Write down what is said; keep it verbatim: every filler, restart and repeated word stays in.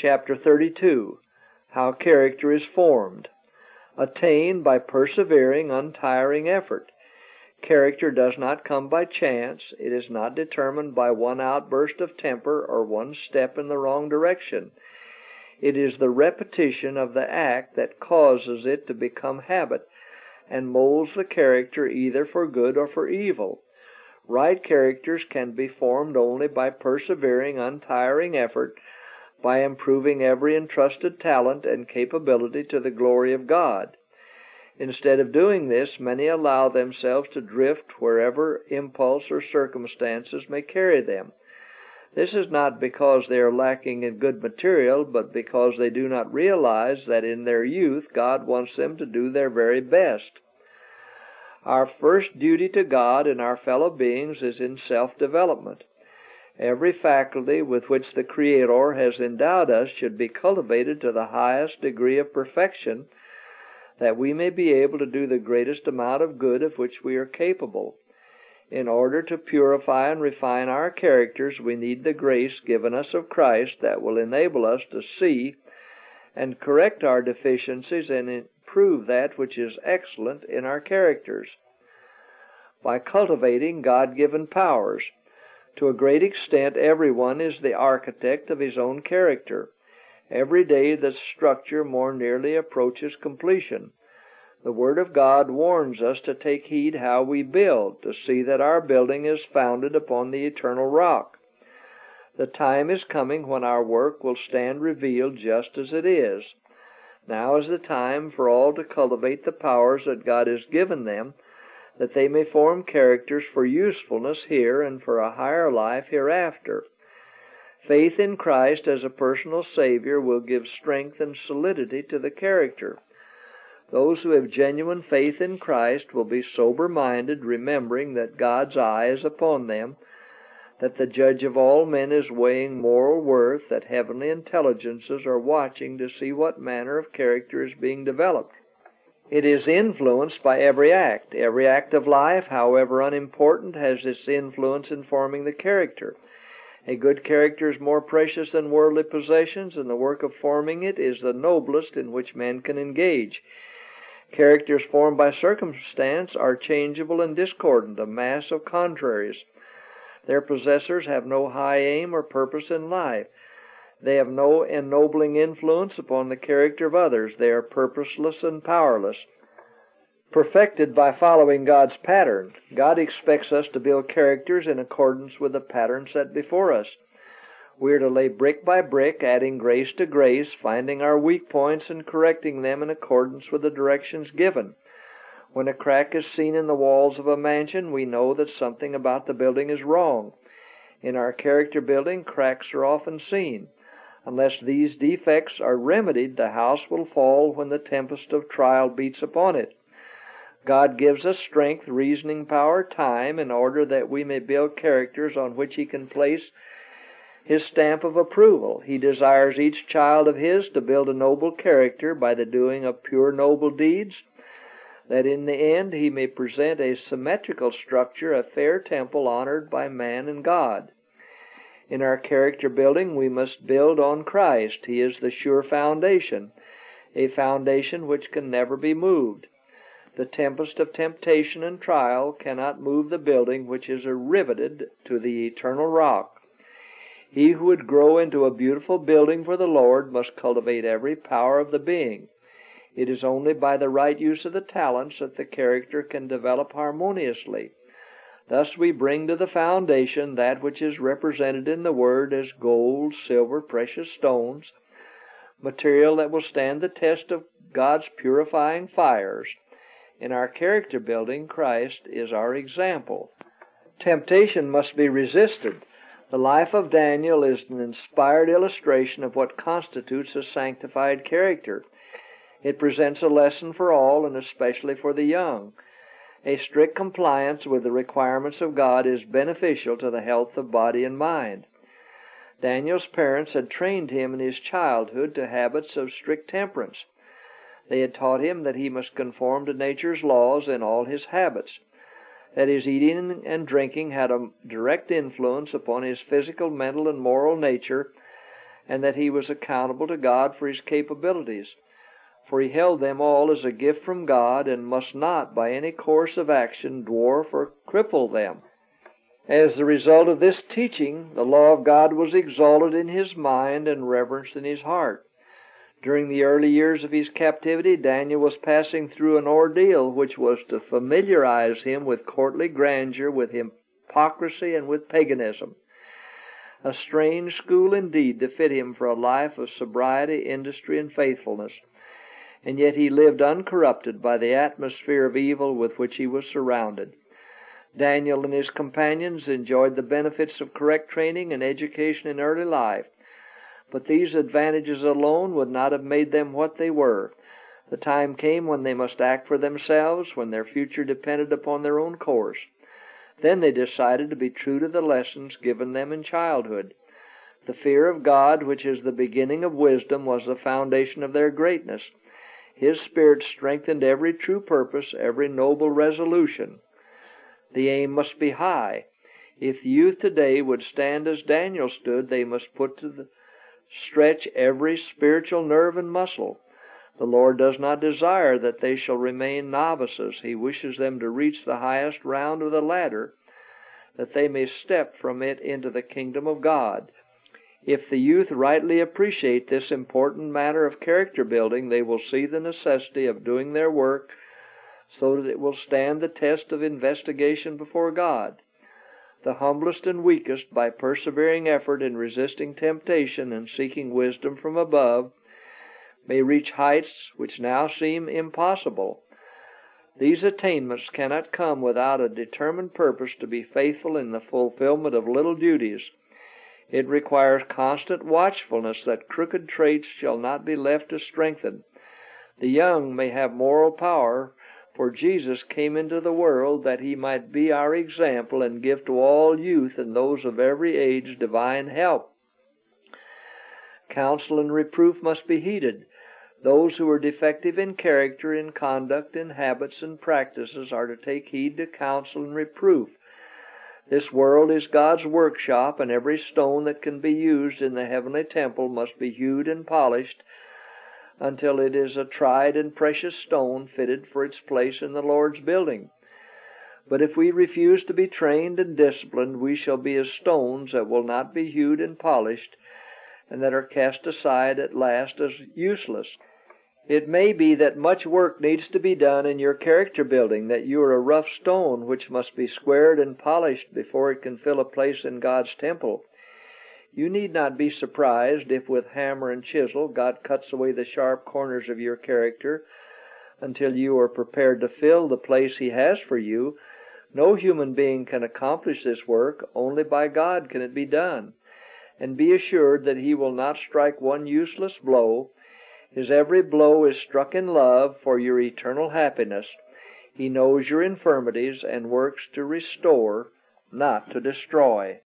chapter thirty-two, How Character is Formed. Attained by persevering, untiring effort. Character does not come by chance. It is not determined by one outburst of temper or one step in the wrong direction. It is the repetition of the act that causes it to become habit and molds the character either for good or for evil. Right characters can be formed only by persevering, untiring effort, by improving every entrusted talent and capability to the glory of God. Instead of doing this, many allow themselves to drift wherever impulse or circumstances may carry them. This is not because they are lacking in good material, but because they do not realize that in their youth God wants them to do their very best. Our first duty to God and our fellow beings is in self-development. Every faculty with which the Creator has endowed us should be cultivated to the highest degree of perfection, that we may be able to do the greatest amount of good of which we are capable. In order to purify and refine our characters, we need the grace given us of Christ that will enable us to see and correct our deficiencies and improve that which is excellent in our characters. By cultivating God-given powers, to a great extent, everyone is the architect of his own character. Every day the structure more nearly approaches completion. The Word of God warns us to take heed how we build, to see that our building is founded upon the eternal rock. The time is coming when our work will stand revealed just as it is. Now is the time for all to cultivate the powers that God has given them, that they may form characters for usefulness here and for a higher life hereafter. Faith in Christ as a personal Savior will give strength and solidity to the character. Those who have genuine faith in Christ will be sober-minded, remembering that God's eye is upon them, that the Judge of all men is weighing moral worth, that heavenly intelligences are watching to see what manner of character is being developed. It is influenced by every act. Every act of life, however unimportant, has its influence in forming the character. A good character is more precious than worldly possessions, and the work of forming it is the noblest in which man can engage. Characters formed by circumstance are changeable and discordant, a mass of contraries. Their possessors have no high aim or purpose in life. They have no ennobling influence upon the character of others. They are purposeless and powerless. Perfected by following God's pattern, God expects us to build characters in accordance with the pattern set before us. We are to lay brick by brick, adding grace to grace, finding our weak points and correcting them in accordance with the directions given. When a crack is seen in the walls of a mansion, we know that something about the building is wrong. In our character building, cracks are often seen. Unless these defects are remedied, the house will fall when the tempest of trial beats upon it. God gives us strength, reasoning power, time, in order that we may build characters on which He can place His stamp of approval. He desires each child of His to build a noble character by the doing of pure noble deeds, that in the end He may present a symmetrical structure, a fair temple honored by man and God. In our character building, we must build on Christ. He is the sure foundation, a foundation which can never be moved. The tempest of temptation and trial cannot move the building which is riveted to the eternal rock. He who would grow into a beautiful building for the Lord must cultivate every power of the being. It is only by the right use of the talents that the character can develop harmoniously. Thus we bring to the foundation that which is represented in the Word as gold, silver, precious stones, material that will stand the test of God's purifying fires. In our character building, Christ is our example. Temptation must be resisted. The life of Daniel is an inspired illustration of what constitutes a sanctified character. It presents a lesson for all, and especially for the young. A strict compliance with the requirements of God is beneficial to the health of body and mind. Daniel's parents had trained him in his childhood to habits of strict temperance. They had taught him that he must conform to nature's laws in all his habits, that his eating and drinking had a direct influence upon his physical, mental, and moral nature, and that he was accountable to God for his capabilities. For he held them all as a gift from God, and must not, by any course of action, dwarf or cripple them. As the result of this teaching, the law of God was exalted in his mind and reverenced in his heart. During the early years of his captivity, Daniel was passing through an ordeal which was to familiarize him with courtly grandeur, with hypocrisy, and with paganism. A strange school indeed to fit him for a life of sobriety, industry, and faithfulness. And yet he lived uncorrupted by the atmosphere of evil with which he was surrounded. Daniel and his companions enjoyed the benefits of correct training and education in early life, but these advantages alone would not have made them what they were. The time came when they must act for themselves, when their future depended upon their own course. Then they decided to be true to the lessons given them in childhood. The fear of God, which is the beginning of wisdom, was the foundation of their greatness. His Spirit strengthened every true purpose, every noble resolution. The aim must be high. If the youth today would stand as Daniel stood, they must put to the stretch every spiritual nerve and muscle. The Lord does not desire that they shall remain novices. He wishes them to reach the highest round of the ladder, that they may step from it into the kingdom of God. If the youth rightly appreciate this important matter of character building, they will see the necessity of doing their work so that it will stand the test of investigation before God. The humblest and weakest, by persevering effort in resisting temptation and seeking wisdom from above, may reach heights which now seem impossible. These attainments cannot come without a determined purpose to be faithful in the fulfillment of little duties. It requires constant watchfulness that crooked traits shall not be left to strengthen. The young may have moral power, for Jesus came into the world that he might be our example and give to all youth and those of every age divine help. Counsel and reproof must be heeded. Those who are defective in character, in conduct, in habits, and practices are to take heed to counsel and reproof. This world is God's workshop, and every stone that can be used in the heavenly temple must be hewed and polished until it is a tried and precious stone fitted for its place in the Lord's building. But if we refuse to be trained and disciplined, we shall be as stones that will not be hewed and polished, and that are cast aside at last as useless. It may be that much work needs to be done in your character building, that you are a rough stone which must be squared and polished before it can fill a place in God's temple. You need not be surprised if with hammer and chisel God cuts away the sharp corners of your character until you are prepared to fill the place He has for you. No human being can accomplish this work. Only by God can it be done. And be assured that He will not strike one useless blow. His every blow is struck in love for your eternal happiness. He knows your infirmities and works to restore, not to destroy.